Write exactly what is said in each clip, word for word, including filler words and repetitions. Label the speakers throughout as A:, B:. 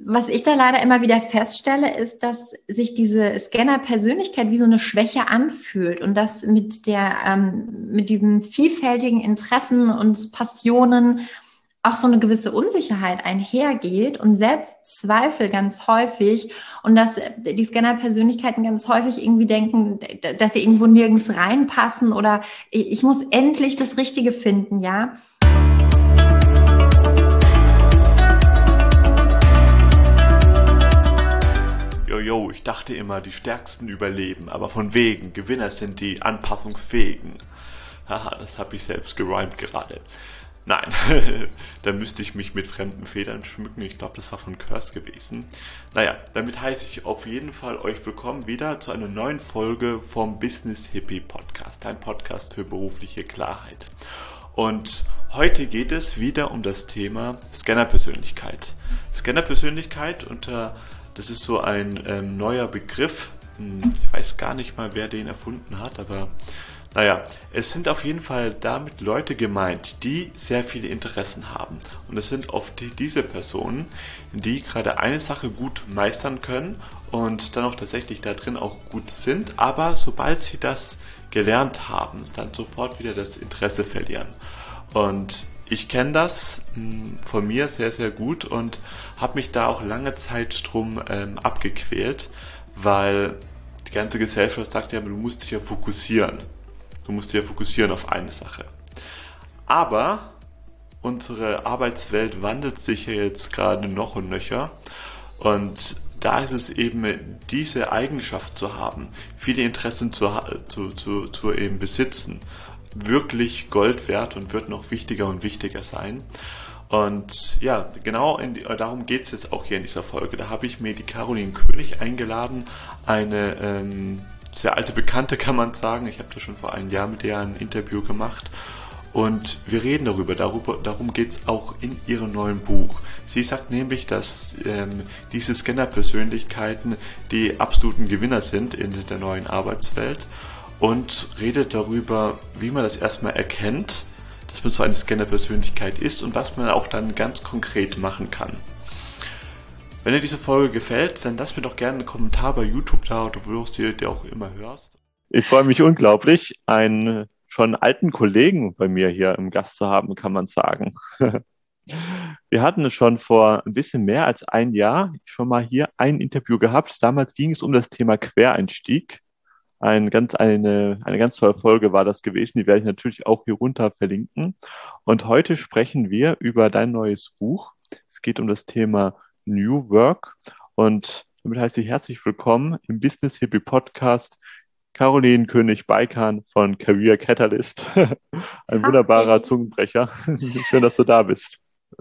A: was ich da leider immer wieder feststelle, ist, dass sich diese Scanner-Persönlichkeit wie so eine Schwäche anfühlt und dass mit der, ähm, mit diesen vielfältigen Interessen und Passionen auch so eine gewisse Unsicherheit einhergeht und Selbstzweifel ganz häufig und dass die Scanner-Persönlichkeiten ganz häufig irgendwie denken, dass sie irgendwo nirgends reinpassen oder ich muss endlich das Richtige finden, ja.
B: Jojo, ich dachte immer, die Stärksten überleben, aber von wegen, Gewinner sind die Anpassungsfähigen. Haha, das habe ich selbst gereimt gerade. Nein, da müsste ich mich mit fremden Federn schmücken. Ich glaube, das war von Curse gewesen. Naja, damit heiße ich auf jeden Fall euch willkommen wieder zu einer neuen Folge vom Business Hippie Podcast, ein Podcast für berufliche Klarheit. Und heute geht es wieder um das Thema Scanner-Persönlichkeit. Scanner-Persönlichkeit unter, das ist so ein ähm, neuer Begriff. Ich weiß gar nicht mal, wer den erfunden hat, aber naja, es sind auf jeden Fall damit Leute gemeint, die sehr viele Interessen haben. Und es sind oft die, diese Personen, die gerade eine Sache gut meistern können und dann auch tatsächlich da drin auch gut sind, aber sobald sie das gelernt haben, dann sofort wieder das Interesse verlieren. Und ich kenne das mh, von mir sehr, sehr gut und habe mich da auch lange Zeit drum ähm, abgequält, weil die ganze Gesellschaft sagt ja, du musst dich ja fokussieren. Du musst dich ja fokussieren auf eine Sache. Aber unsere Arbeitswelt wandelt sich ja jetzt gerade noch und nöcher. Und da ist es eben diese Eigenschaft zu haben, viele Interessen zu, zu, zu, zu eben besitzen, wirklich Gold wert und wird noch wichtiger und wichtiger sein. Und ja, genau in die, darum geht es jetzt auch hier in dieser Folge. Da habe ich mir die Caroline König eingeladen, eine ähm, sehr alte Bekannte, kann man sagen. Ich habe da schon vor einem Jahr mit ihr ein Interview gemacht. Und wir reden darüber. darüber darum geht es auch in ihrem neuen Buch. Sie sagt nämlich, dass ähm, diese Scanner-Persönlichkeiten die absoluten Gewinner sind in der neuen Arbeitswelt und redet darüber, wie man das erstmal erkennt, dass man so eine Scanner-Persönlichkeit ist und was man auch dann ganz konkret machen kann. Wenn dir diese Folge gefällt, dann lass mir doch gerne einen Kommentar bei YouTube da oder wo du dir auch immer hörst.
C: Ich freue mich unglaublich, einen schon alten Kollegen bei mir hier im Gast zu haben, kann man sagen. Wir hatten schon vor ein bisschen mehr als ein Jahr schon mal hier ein Interview gehabt. Damals ging es um das Thema Quereinstieg. Ein ganz, eine, eine ganz tolle Folge war das gewesen. Die werde ich natürlich auch hier runter verlinken. Und heute sprechen wir über dein neues Buch. Es geht um das Thema New Work und damit heiße ich herzlich willkommen im Business Hippie Podcast Caroline König-Beikan von Career Catalyst. Ein wunderbarer
A: Hi.
C: Zungenbrecher. Schön, dass du da bist.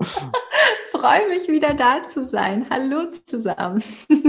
A: Freue mich wieder da zu sein. Hallo zusammen.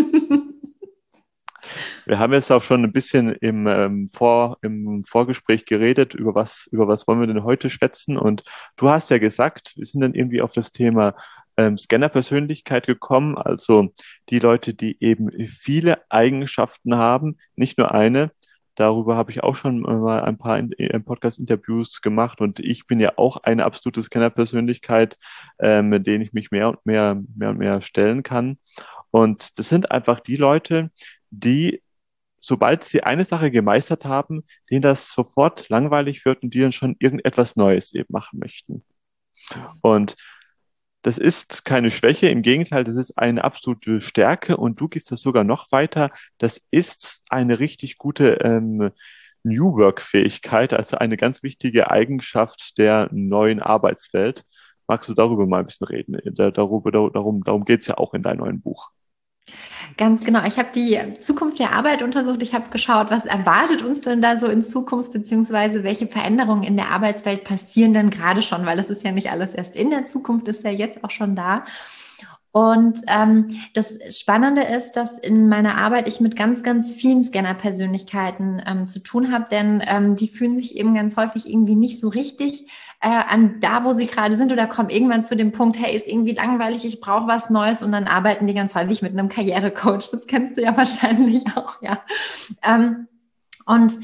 C: Wir haben jetzt auch schon ein bisschen im, ähm, Vor, im Vorgespräch geredet, über was, über was wollen wir denn heute schwätzen. Und du hast ja gesagt, wir sind dann irgendwie auf das Thema ähm, Scanner-Persönlichkeit gekommen, also die Leute, die eben viele Eigenschaften haben, nicht nur eine. Darüber habe ich auch schon mal ein paar in, in Podcast-Interviews gemacht und ich bin ja auch eine absolute Scanner-Persönlichkeit, äh, mit denen ich mich mehr und mehr, mehr und mehr stellen kann. Und das sind einfach die Leute, die, sobald sie eine Sache gemeistert haben, denen das sofort langweilig wird und die dann schon irgendetwas Neues eben machen möchten. Und das ist keine Schwäche, im Gegenteil, das ist eine absolute Stärke und du gehst das sogar noch weiter. Das ist eine richtig gute ähm, New Work-Fähigkeit, also eine ganz wichtige Eigenschaft der neuen Arbeitswelt. Magst du darüber mal ein bisschen reden? Da, darüber, darum darum geht es ja auch in deinem neuen Buch.
A: Ganz genau. Ich habe die Zukunft der Arbeit untersucht. Ich habe geschaut, was erwartet uns denn da so in Zukunft, beziehungsweise welche Veränderungen in der Arbeitswelt passieren denn gerade schon, weil das ist ja nicht alles erst in der Zukunft, ist ja jetzt auch schon da. Und ähm, das Spannende ist, dass in meiner Arbeit ich mit ganz, ganz vielen Scanner-Persönlichkeiten ähm, zu tun habe, denn ähm, die fühlen sich eben ganz häufig irgendwie nicht so richtig äh, an da, wo sie gerade sind oder kommen irgendwann zu dem Punkt, hey, ist irgendwie langweilig, ich brauche was Neues und dann arbeiten die ganz häufig mit einem Karrierecoach. Das kennst du ja wahrscheinlich auch, ja. Ähm, und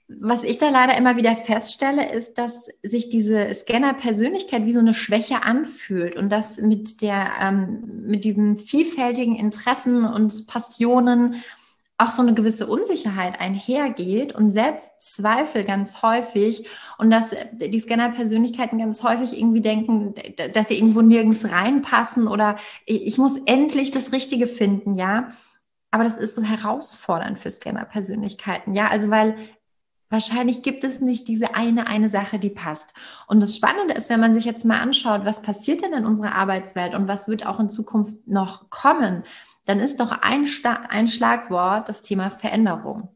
A: Was ich da leider immer wieder feststelle, ist, dass sich diese Scanner-Persönlichkeit wie so eine Schwäche anfühlt und dass mit der, ähm, mit diesen vielfältigen Interessen und Passionen auch so eine gewisse Unsicherheit einhergeht und Selbstzweifel ganz häufig und dass die Scanner-Persönlichkeiten ganz häufig irgendwie denken, dass sie irgendwo nirgends reinpassen oder ich muss endlich das Richtige finden, ja. Aber das ist so herausfordernd für Scanner-Persönlichkeiten, ja, also weil wahrscheinlich gibt es nicht diese eine, eine Sache, die passt. Und das Spannende ist, wenn man sich jetzt mal anschaut, was passiert denn in unserer Arbeitswelt und was wird auch in Zukunft noch kommen, dann ist doch ein, Sta- ein Schlagwort das Thema Veränderung.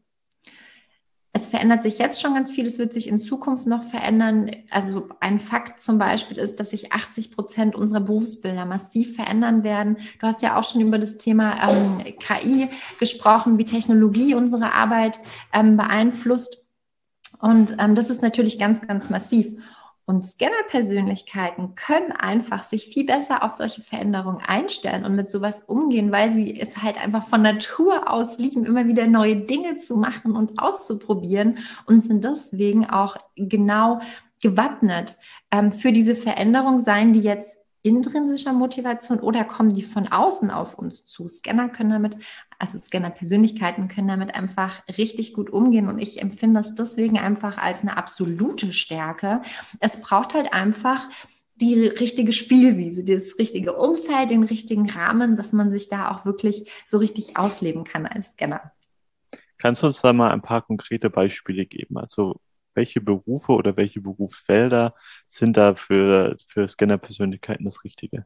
A: Es verändert sich jetzt schon ganz viel, es wird sich in Zukunft noch verändern. Also ein Fakt zum Beispiel ist, dass sich achtzig Prozent unserer Berufsbilder massiv verändern werden. Du hast ja auch schon über das Thema ähm, K I gesprochen, wie Technologie unsere Arbeit ähm, beeinflusst. Und ähm, das ist natürlich ganz, ganz massiv. Und Scanner-Persönlichkeiten können einfach sich viel besser auf solche Veränderungen einstellen und mit sowas umgehen, weil sie es halt einfach von Natur aus lieben, immer wieder neue Dinge zu machen und auszuprobieren und sind deswegen auch genau gewappnet ähm, für diese Veränderung, seien die jetzt intrinsischer Motivation oder kommen die von außen auf uns zu. Scanner können damit, also Scanner-Persönlichkeiten können damit einfach richtig gut umgehen und ich empfinde das deswegen einfach als eine absolute Stärke. Es braucht halt einfach die richtige Spielwiese, das richtige Umfeld, den richtigen Rahmen, dass man sich da auch wirklich so richtig ausleben kann als Scanner.
C: Kannst du uns da mal ein paar konkrete Beispiele geben? Also welche Berufe oder welche Berufsfelder sind da für, für Scanner-Persönlichkeiten das Richtige?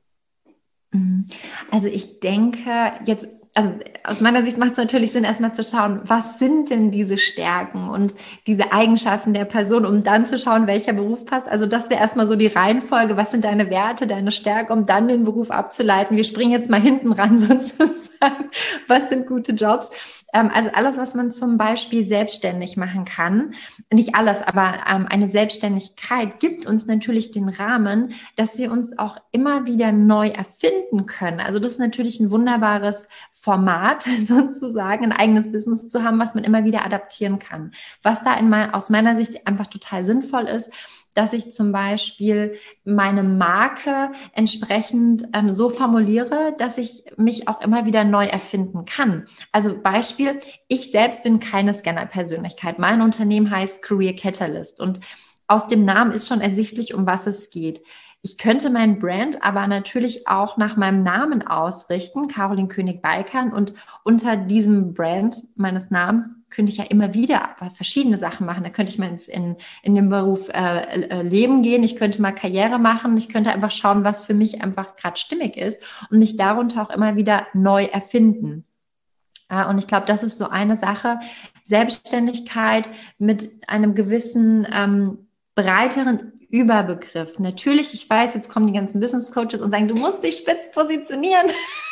A: Also ich denke jetzt, also aus meiner Sicht macht es natürlich Sinn, erstmal zu schauen, was sind denn diese Stärken und diese Eigenschaften der Person, um dann zu schauen, welcher Beruf passt. Also das wäre erstmal so die Reihenfolge, was sind deine Werte, deine Stärke, um dann den Beruf abzuleiten. Wir springen jetzt mal hinten ran sozusagen. Was sind gute Jobs? Also alles, was man zum Beispiel selbstständig machen kann, nicht alles, aber ähm, eine Selbstständigkeit gibt uns natürlich den Rahmen, dass wir uns auch immer wieder neu erfinden können. Also das ist natürlich ein wunderbares Format, sozusagen ein eigenes Business zu haben, was man immer wieder adaptieren kann. Was da in mein, aus meiner Sicht einfach total sinnvoll ist, dass ich zum Beispiel meine Marke entsprechend ähm, so formuliere, dass ich mich auch immer wieder neu erfinden kann. Also Beispiel, ich selbst bin keine Scanner-Persönlichkeit. Mein Unternehmen heißt Career Catalyst und aus dem Namen ist schon ersichtlich, um was es geht. Ich könnte mein Brand aber natürlich auch nach meinem Namen ausrichten, Caroline König-Balkan, und unter diesem Brand meines Namens könnte ich ja immer wieder verschiedene Sachen machen. Da könnte ich mal ins, in, in den Beruf äh, äh, Leben gehen, ich könnte mal Karriere machen, ich könnte einfach schauen, was für mich einfach gerade stimmig ist und mich darunter auch immer wieder neu erfinden. Ja, und ich glaube, das ist so eine Sache, Selbstständigkeit mit einem gewissen ähm, breiteren Überbegriff. Natürlich, ich weiß, jetzt kommen die ganzen Business Coaches und sagen, du musst dich spitz positionieren.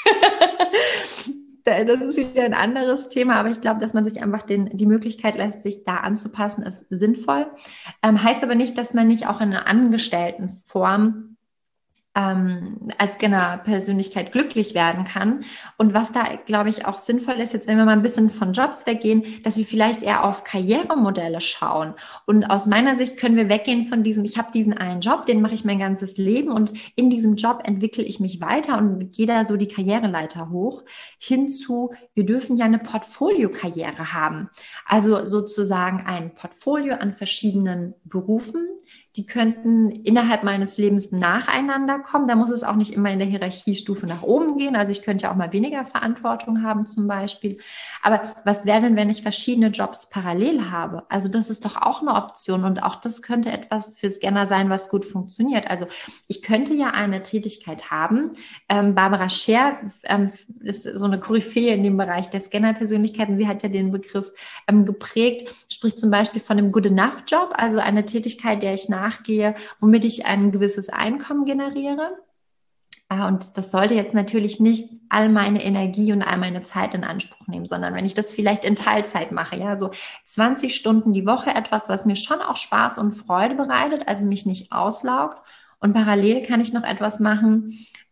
A: Das ist wieder ein anderes Thema, aber ich glaube, dass man sich einfach den, die Möglichkeit lässt, sich da anzupassen, ist sinnvoll. Ähm, heißt aber nicht, dass man nicht auch in einer Angestelltenform ähm, als Scanner-Persönlichkeit glücklich werden kann. Und was da, glaube ich, auch sinnvoll ist, jetzt wenn wir mal ein bisschen von Jobs weggehen, dass wir vielleicht eher auf Karrieremodelle schauen. Und aus meiner Sicht können wir weggehen von diesem, ich habe diesen einen Job, den mache ich mein ganzes Leben und in diesem Job entwickle ich mich weiter und gehe da so die Karriereleiter hoch, hinzu, wir dürfen ja eine Portfoliokarriere haben. Also sozusagen ein Portfolio an verschiedenen Berufen, die könnten innerhalb meines Lebens nacheinander kommen. Da muss es auch nicht immer in der Hierarchiestufe nach oben gehen. Also ich könnte ja auch mal weniger Verantwortung haben zum Beispiel. Aber was wäre denn, wenn ich verschiedene Jobs parallel habe? Also das ist doch auch eine Option und auch das könnte etwas für Scanner sein, was gut funktioniert. Also ich könnte ja eine Tätigkeit haben. Ähm, Barbara Scher ähm, ist so eine Koryphäe in dem Bereich der Scanner-Persönlichkeiten. Sie hat ja den Begriff ähm, geprägt, spricht zum Beispiel von einem Good-Enough-Job, also eine Tätigkeit, der ich nach nachgehe, womit ich ein gewisses Einkommen generiere. Und das sollte jetzt natürlich nicht all meine Energie und all meine Zeit in Anspruch nehmen, sondern wenn ich das vielleicht in Teilzeit mache, ja, so zwanzig Stunden die Woche, etwas, was mir schon auch Spaß und Freude bereitet, also mich nicht auslaugt. Und parallel kann ich noch etwas machen,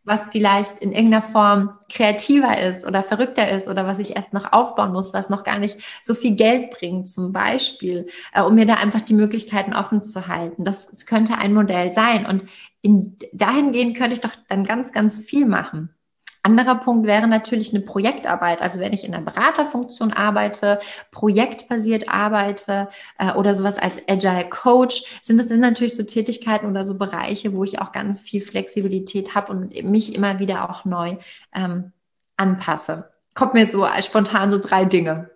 A: was vielleicht in irgendeiner Form kreativer ist oder verrückter ist oder was ich erst noch aufbauen muss, was noch gar nicht so viel Geld bringt zum Beispiel, äh, um mir da einfach die Möglichkeiten offen zu halten. Das, das könnte ein Modell sein und in, dahingehend könnte ich doch dann ganz, ganz viel machen. Anderer Punkt wäre natürlich eine Projektarbeit. Also wenn ich in einer Beraterfunktion arbeite, projektbasiert arbeite äh, oder sowas als Agile Coach, sind das dann natürlich so Tätigkeiten oder so Bereiche, wo ich auch ganz viel Flexibilität habe und mich immer wieder auch neu ähm, anpasse. Kommt mir so spontan so drei Dinge.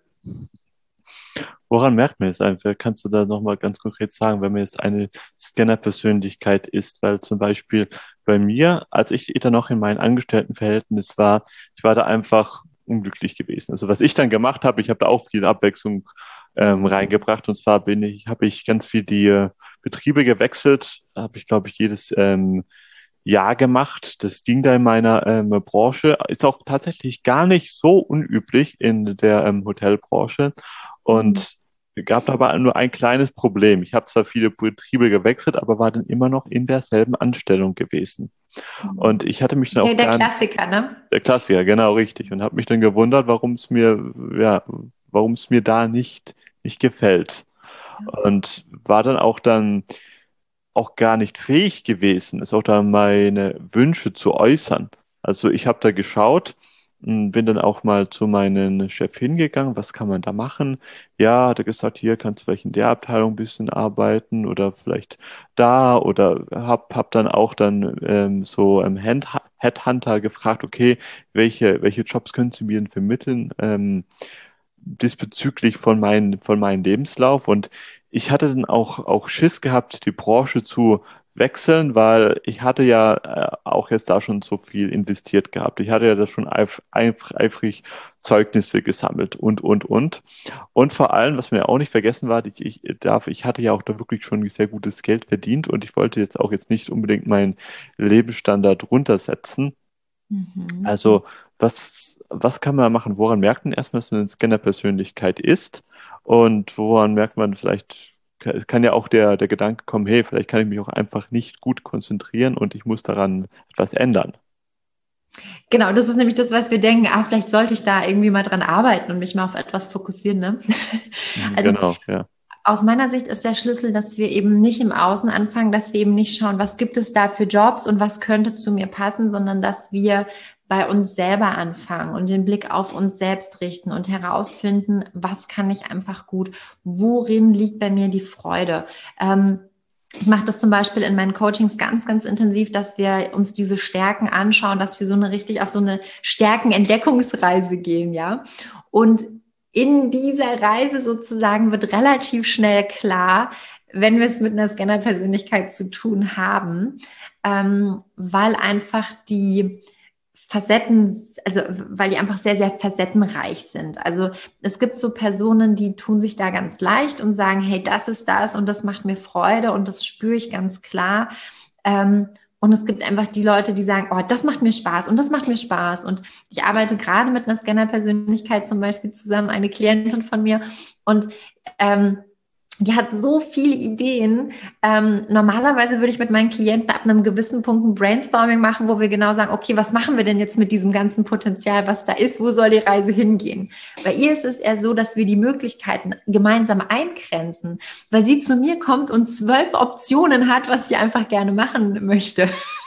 C: Woran merkt man es einfach? Kannst du da nochmal ganz konkret sagen, wenn man jetzt eine Scanner-Persönlichkeit ist? Weil zum Beispiel bei mir, als ich da noch in meinem Angestelltenverhältnis war, ich war da einfach unglücklich gewesen. Also was ich dann gemacht habe, ich habe da auch viel Abwechslung ähm, reingebracht. Und zwar bin ich, habe ich ganz viel die äh, Betriebe gewechselt, habe ich, glaube ich, jedes ähm, Jahr gemacht. Das ging da in meiner ähm, Branche. Ist auch tatsächlich gar nicht so unüblich in der ähm, Hotelbranche. Und gab aber nur ein kleines Problem. Ich habe zwar viele Betriebe gewechselt, aber war dann immer noch in derselben Anstellung gewesen. Und ich hatte mich dann auch
A: Der, der
C: gern,
A: Klassiker, ne?
C: der Klassiker, genau richtig, und habe mich dann gewundert, warum es mir, ja, warum es mir da nicht, nicht gefällt. Und war dann auch dann auch gar nicht fähig gewesen, es auch da meine Wünsche zu äußern. Also ich habe da geschaut, m, bin dann auch mal zu meinem Chef hingegangen, was kann man da machen? Ja, hat er gesagt, hier kannst du vielleicht in der Abteilung ein bisschen arbeiten oder vielleicht da oder hab, hab dann auch dann ähm, so ähm, Hand, Headhunter gefragt, okay, welche, welche Jobs können Sie mir denn vermitteln? Ähm, diesbezüglich von meinem von meinem Lebenslauf und ich hatte dann auch auch Schiss gehabt, die Branche zu wechseln, weil ich hatte ja äh, auch jetzt da schon so viel investiert gehabt. Ich hatte ja da schon eif eif eifrig Zeugnisse gesammelt und und und und vor allem, was mir ja auch nicht vergessen war, ich, ich darf, ich hatte ja auch da wirklich schon sehr gutes Geld verdient und ich wollte jetzt auch jetzt nicht unbedingt meinen Lebensstandard runtersetzen.
A: Mhm.
C: Also, was, was kann man machen? Woran merkt man erstmal, dass man eine Scanner-Persönlichkeit ist? Und woran merkt man vielleicht, es kann ja auch der, der Gedanke kommen, hey, vielleicht kann ich mich auch einfach nicht gut konzentrieren und ich muss daran etwas ändern.
A: Genau, das ist nämlich das, was wir denken, ah, vielleicht sollte ich da irgendwie mal dran arbeiten und mich mal auf etwas fokussieren, ne?
C: Mhm,
A: Also
C: genau, ja.
A: aus meiner Sicht ist der Schlüssel, dass wir eben nicht im Außen anfangen, dass wir eben nicht schauen, was gibt es da für Jobs und was könnte zu mir passen, sondern dass wir bei uns selber anfangen und den Blick auf uns selbst richten und herausfinden, was kann ich einfach gut, worin liegt bei mir die Freude. Ähm, Ich mache das zum Beispiel in meinen Coachings ganz, ganz intensiv, dass wir uns diese Stärken anschauen, dass wir so eine richtig auf so eine Stärkenentdeckungsreise gehen, ja. Und in dieser Reise sozusagen wird relativ schnell klar, wenn wir es mit einer Scanner-Persönlichkeit zu tun haben, ähm, weil einfach die Facetten, also weil die einfach sehr, sehr facettenreich sind. Also es gibt so Personen, die tun sich da ganz leicht und sagen, hey, das ist das und das macht mir Freude und das spüre ich ganz klar. Ähm, und es gibt einfach die Leute, die sagen, oh, das macht mir Spaß und das macht mir Spaß. Und ich arbeite gerade mit einer Scanner-Persönlichkeit zum Beispiel zusammen, eine Klientin von mir und ähm, die hat so viele Ideen. Ähm, normalerweise würde ich mit meinen Klienten ab einem gewissen Punkt ein Brainstorming machen, wo wir genau sagen, okay, was machen wir denn jetzt mit diesem ganzen Potenzial, was da ist? Wo soll die Reise hingehen? Bei ihr ist es eher so, dass wir die Möglichkeiten gemeinsam eingrenzen, weil sie zu mir kommt und zwölf Optionen hat, was sie einfach gerne machen möchte.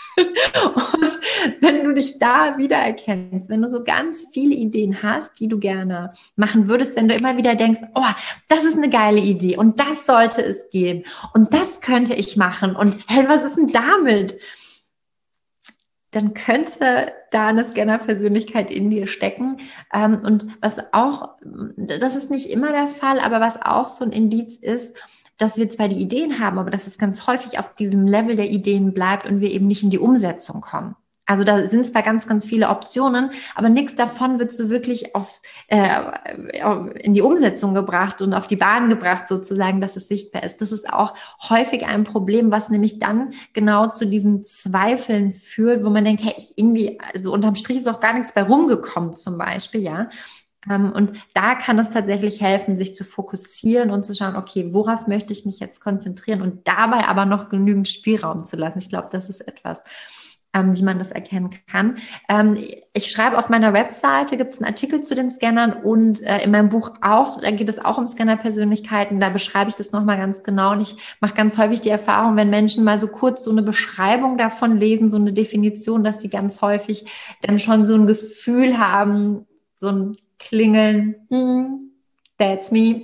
A: Und wenn du dich da wiedererkennst, wenn du so ganz viele Ideen hast, die du gerne machen würdest, wenn du immer wieder denkst, oh, das ist eine geile Idee und das sollte es geben und das könnte ich machen und hey, was ist denn damit? Dann könnte da eine Scanner-Persönlichkeit in dir stecken. Und was auch, das ist nicht immer der Fall, aber was auch so ein Indiz ist, dass wir zwar die Ideen haben, aber dass es ganz häufig auf diesem Level der Ideen bleibt und wir eben nicht in die Umsetzung kommen. Also da sind zwar ganz, ganz viele Optionen, aber nichts davon wird so wirklich auf, äh, in die Umsetzung gebracht und auf die Bahn gebracht sozusagen, dass es sichtbar ist. Das ist auch häufig ein Problem, was nämlich dann genau zu diesen Zweifeln führt, wo man denkt, hey, ich irgendwie, also unterm Strich ist auch gar nichts bei rumgekommen zum Beispiel, ja. Und da kann es tatsächlich helfen, sich zu fokussieren und zu schauen, okay, worauf möchte ich mich jetzt konzentrieren und dabei aber noch genügend Spielraum zu lassen. Ich glaube, das ist etwas, ähm, wie man das erkennen kann. Ähm, ich schreibe auf meiner Webseite, gibt es einen Artikel zu den Scannern und äh, in meinem Buch auch, da geht es auch um Scanner-Persönlichkeiten, da beschreibe ich das nochmal ganz genau und ich mache ganz häufig die Erfahrung, wenn Menschen mal so kurz so eine Beschreibung davon lesen, so eine Definition, dass sie ganz häufig dann schon so ein Gefühl haben, so ein Klingeln, hm, that's me.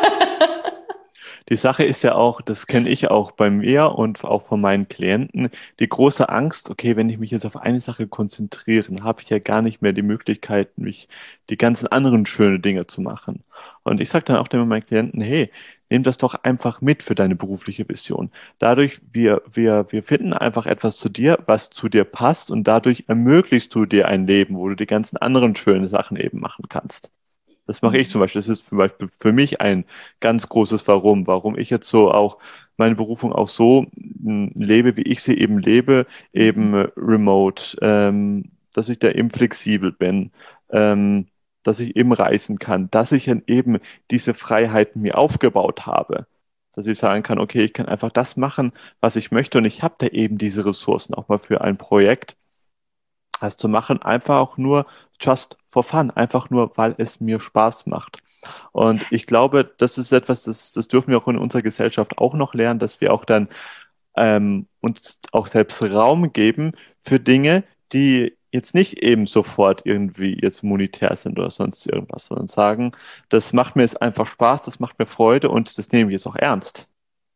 C: Die Sache ist ja auch, das kenne ich auch bei mir und auch von meinen Klienten, die große Angst, okay, wenn ich mich jetzt auf eine Sache konzentriere, dann habe ich ja gar nicht mehr die Möglichkeit, mich die ganzen anderen schönen Dinge zu machen. Und ich sage dann auch immer meinen Klienten, hey, nimm das doch einfach mit für deine berufliche Vision. Dadurch, wir, wir, wir finden einfach etwas zu dir, was zu dir passt und dadurch ermöglichst du dir ein Leben, wo du die ganzen anderen schönen Sachen eben machen kannst. Das mache ich zum Beispiel. Das ist zum Beispiel für mich ein ganz großes Warum, warum ich jetzt so auch meine Berufung auch so mh, lebe, wie ich sie eben lebe, eben äh, remote, ähm, dass ich da eben flexibel bin, ähm, dass ich eben reisen kann, dass ich dann eben diese Freiheiten mir aufgebaut habe. Dass ich sagen kann, okay, ich kann einfach das machen, was ich möchte und ich habe da eben diese Ressourcen auch mal für ein Projekt das zu machen, einfach auch nur just for fun, einfach nur, weil es mir Spaß macht. Und ich glaube, das ist etwas, das, das dürfen wir auch in unserer Gesellschaft auch noch lernen, dass wir auch dann ähm, uns auch selbst Raum geben für Dinge, die jetzt nicht eben sofort irgendwie jetzt monetär sind oder sonst irgendwas, sondern sagen, das macht mir jetzt einfach Spaß, das macht mir Freude und das nehme ich jetzt auch ernst.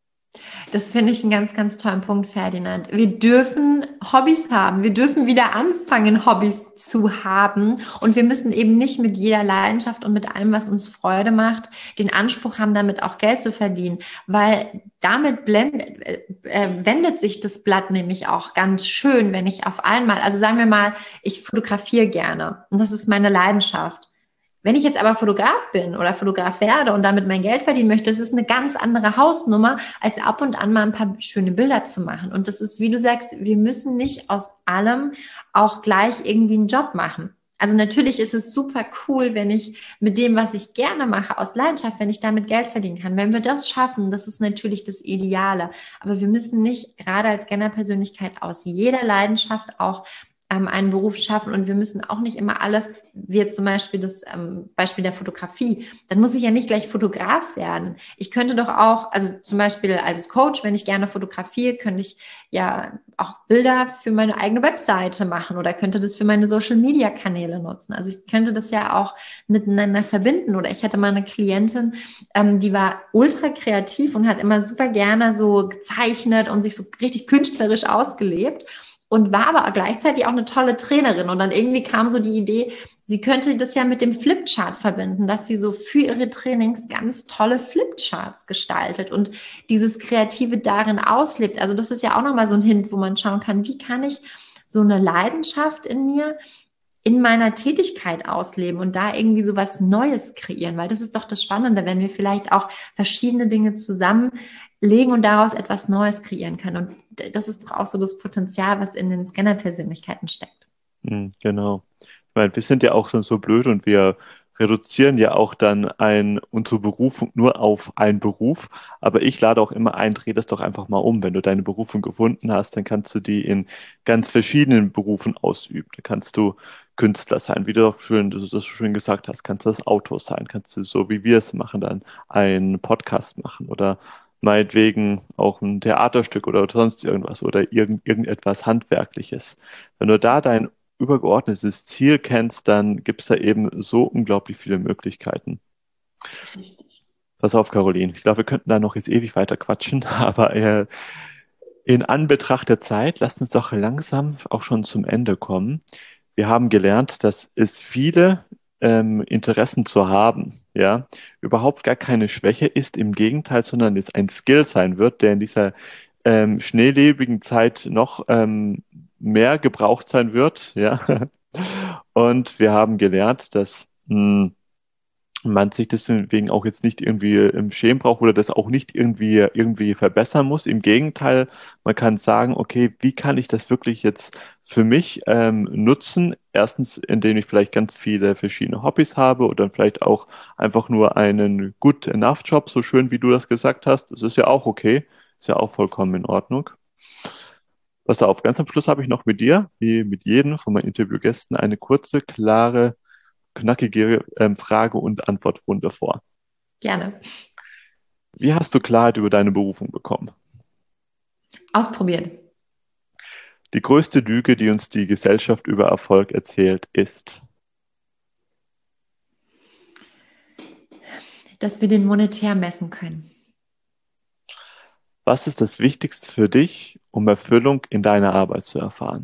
A: Das finde ich einen ganz, ganz tollen Punkt, Ferdinand. Wir dürfen Hobbys haben. Wir dürfen wieder anfangen, Hobbys zu haben. Und wir müssen eben nicht mit jeder Leidenschaft und mit allem, was uns Freude macht, den Anspruch haben, damit auch Geld zu verdienen. Weil damit blendet, äh, wendet sich das Blatt nämlich auch ganz schön, wenn ich auf einmal, also sagen wir mal, ich fotografiere gerne und das ist meine Leidenschaft. Wenn ich jetzt aber Fotograf bin oder Fotograf werde und damit mein Geld verdienen möchte, das ist eine ganz andere Hausnummer, als ab und an mal ein paar schöne Bilder zu machen. Und das ist, wie du sagst, wir müssen nicht aus allem auch gleich irgendwie einen Job machen. Also natürlich ist es super cool, wenn ich mit dem, was ich gerne mache, aus Leidenschaft, wenn ich damit Geld verdienen kann. Wenn wir das schaffen, das ist natürlich das Ideale. Aber wir müssen nicht gerade als Scanner-Persönlichkeit aus jeder Leidenschaft auch ähm, einen Beruf schaffen und wir müssen auch nicht immer alles, wie jetzt zum Beispiel das ähm, Beispiel der Fotografie, dann muss ich ja nicht gleich Fotograf werden. Ich könnte doch auch, also zum Beispiel als Coach, wenn ich gerne fotografiere, könnte ich ja auch Bilder für meine eigene Webseite machen oder könnte das für meine Social-Media-Kanäle nutzen. Also ich könnte das ja auch miteinander verbinden oder ich hatte mal eine Klientin, ähm, die war ultra kreativ und hat immer super gerne so gezeichnet und sich so richtig künstlerisch ausgelebt. Und war aber gleichzeitig auch eine tolle Trainerin. Und dann irgendwie kam so die Idee, sie könnte das ja mit dem Flipchart verbinden, dass sie so für ihre Trainings ganz tolle Flipcharts gestaltet und dieses Kreative darin auslebt. Also das ist ja auch nochmal so ein Hint, wo man schauen kann, wie kann ich so eine Leidenschaft in mir in meiner Tätigkeit ausleben und da irgendwie so was Neues kreieren. Weil das ist doch das Spannende, wenn wir vielleicht auch verschiedene Dinge zusammenlegen und daraus etwas Neues kreieren können. Und das ist doch auch so das Potenzial, was in den Scanner-Persönlichkeiten steckt.
C: Hm, genau. Ich meine, wir sind ja auch so, so blöd und wir reduzieren ja auch dann ein, unsere Berufung nur auf einen Beruf. Aber ich lade auch immer ein, dreh das doch einfach mal um. Wenn du deine Berufung gefunden hast, dann kannst du die in ganz verschiedenen Berufen ausüben. Da kannst du Künstler sein, wie du auch schön, du das schön gesagt hast, kannst du das Autor sein, kannst du so wie wir es machen, dann einen Podcast machen oder meinetwegen auch ein Theaterstück oder sonst irgendwas oder irgend, irgendetwas Handwerkliches. Wenn du da dein übergeordnetes Ziel kennst, dann gibt es da eben so unglaublich viele Möglichkeiten.
A: Richtig.
C: Pass auf, Caroline. Ich glaube, wir könnten da noch jetzt ewig weiter quatschen, aber äh, in Anbetracht der Zeit, lasst uns doch langsam auch schon zum Ende kommen. Wir haben gelernt, dass es viele ähm, Interessen zu haben, ja, überhaupt gar keine Schwäche ist, im Gegenteil, sondern es ein Skill sein wird, der in dieser ähm, schnelllebigen Zeit noch ähm, mehr gebraucht sein wird, ja. Und wir haben gelernt, dass mh, man sich deswegen auch jetzt nicht irgendwie im Schämen braucht oder das auch nicht irgendwie, irgendwie verbessern muss. Im Gegenteil, man kann sagen, okay, wie kann ich das wirklich jetzt für mich ähm, nutzen? Erstens, indem ich vielleicht ganz viele verschiedene Hobbys habe oder vielleicht auch einfach nur einen good enough Job, so schön wie du das gesagt hast. Das ist ja auch okay, ist ja auch vollkommen in Ordnung. Pass auf, ganz am Schluss habe ich noch mit dir, wie mit jedem von meinen Interviewgästen, eine kurze, klare, knackige ähm, Frage- und Antwortrunde vor.
A: Gerne.
C: Wie hast du Klarheit über deine Berufung bekommen?
A: Ausprobieren.
C: Die größte Lüge, die uns die Gesellschaft über Erfolg erzählt, ist,
A: dass wir den monetär messen können.
C: was ist das Wichtigste für dich, um Erfüllung in deiner Arbeit zu erfahren?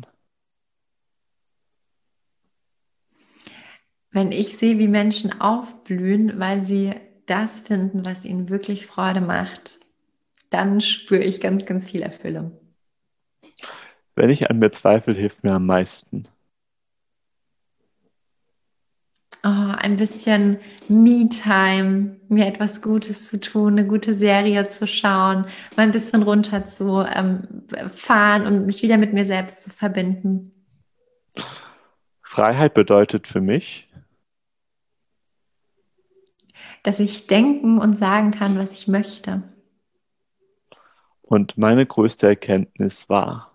A: Wenn ich sehe, wie Menschen aufblühen, weil sie das finden, was ihnen wirklich Freude macht, dann spüre ich ganz, ganz viel Erfüllung.
C: Wenn ich an mir zweifle, hilft mir am meisten.
A: Oh, ein bisschen Me-Time, mir etwas Gutes zu tun, eine gute Serie zu schauen, mal ein bisschen runter zu ähm, fahren und mich wieder mit mir selbst zu verbinden.
C: Freiheit bedeutet für mich,
A: dass ich denken und sagen kann, was ich möchte.
C: und meine größte Erkenntnis war,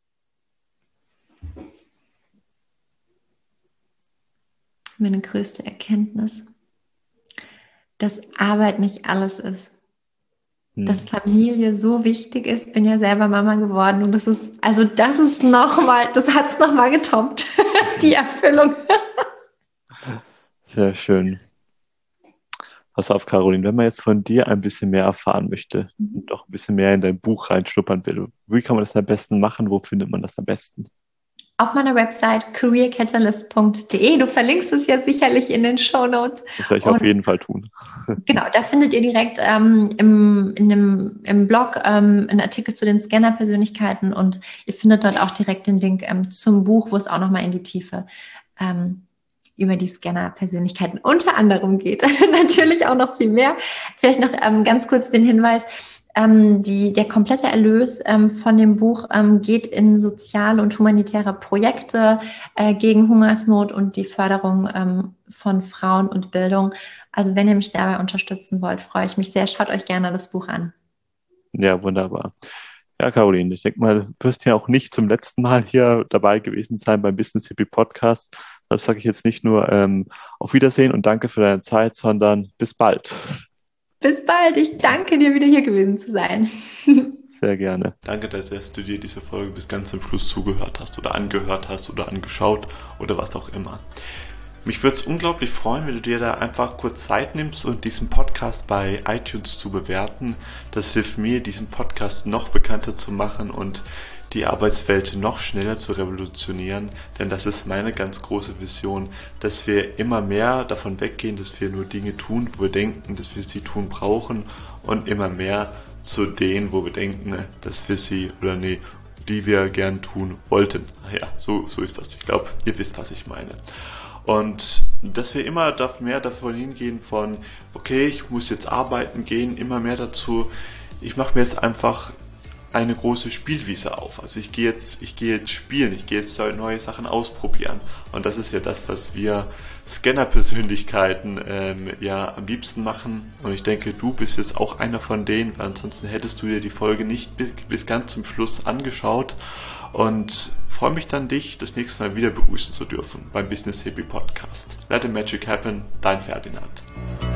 A: meine größte Erkenntnis, dass Arbeit nicht alles ist. Hm. Dass Familie so wichtig ist. Ich bin ja selber Mama geworden und das ist, also das ist nochmal, das hat es nochmal getoppt, die Erfüllung.
C: Sehr schön. Pass auf, Caroline, wenn man jetzt von dir ein bisschen mehr erfahren möchte mhm. und auch ein bisschen mehr in dein Buch reinschnuppern will, wie kann man das am besten machen? Wo findet man das am besten?
A: Auf meiner Website career catalyst punkt de. Du verlinkst es ja sicherlich in den Shownotes.
C: Das werde ich und, auf jeden Fall tun.
A: Genau, da findet ihr direkt ähm, im, in dem, im Blog ähm, einen Artikel zu den Scanner-Persönlichkeiten und ihr findet dort auch direkt den Link ähm, zum Buch, wo es auch nochmal in die Tiefe ähm, über die Scanner-Persönlichkeiten unter anderem geht. Natürlich auch noch viel mehr. Vielleicht noch ähm, ganz kurz den Hinweis, ähm, die, der komplette Erlös ähm, von dem Buch ähm, geht in soziale und humanitäre Projekte äh, gegen Hungersnot und die Förderung ähm, von Frauen und Bildung. Also wenn ihr mich dabei unterstützen wollt, freue ich mich sehr. Schaut euch gerne das Buch an.
C: Ja, wunderbar. Ja, Caroline, ich denke mal, du wirst ja auch nicht zum letzten Mal hier dabei gewesen sein beim Business Hippie Podcast. Das sage ich jetzt nicht nur ähm, auf Wiedersehen und danke für deine Zeit, sondern bis bald.
A: Bis bald. Ich danke dir, wieder hier gewesen zu sein.
C: Sehr gerne.
B: Danke, dass du dir diese Folge bis ganz zum Schluss zugehört hast oder angehört hast oder angeschaut oder was auch immer. Mich würde es unglaublich freuen, wenn du dir da einfach kurz Zeit nimmst und diesen Podcast bei iTunes zu bewerten. Das hilft mir, diesen Podcast noch bekannter zu machen und die Arbeitswelt noch schneller zu revolutionieren, denn das ist meine ganz große Vision, dass wir immer mehr davon weggehen, dass wir nur Dinge tun, wo wir denken, dass wir sie tun brauchen und immer mehr zu denen, wo wir denken, dass wir sie oder nee, die wir gern tun wollten. Ja, so, so ist das. Ich glaube, ihr wisst, was ich meine. Und dass wir immer mehr davon hingehen von, okay, ich muss jetzt arbeiten gehen, immer mehr dazu, ich mache mir jetzt einfach eine große Spielwiese auf. Also ich gehe jetzt, ich gehe jetzt spielen, ich gehe jetzt neue Sachen ausprobieren. Und das ist ja das, was wir Scanner-Persönlichkeiten ähm, ja am liebsten machen. Und ich denke, du bist jetzt auch einer von denen, weil ansonsten hättest du dir die Folge nicht bis, bis ganz zum Schluss angeschaut. Und freue mich dann, dich das nächste Mal wieder begrüßen zu dürfen beim Business Hippie Podcast. Let the Magic Happen, dein Ferdinand.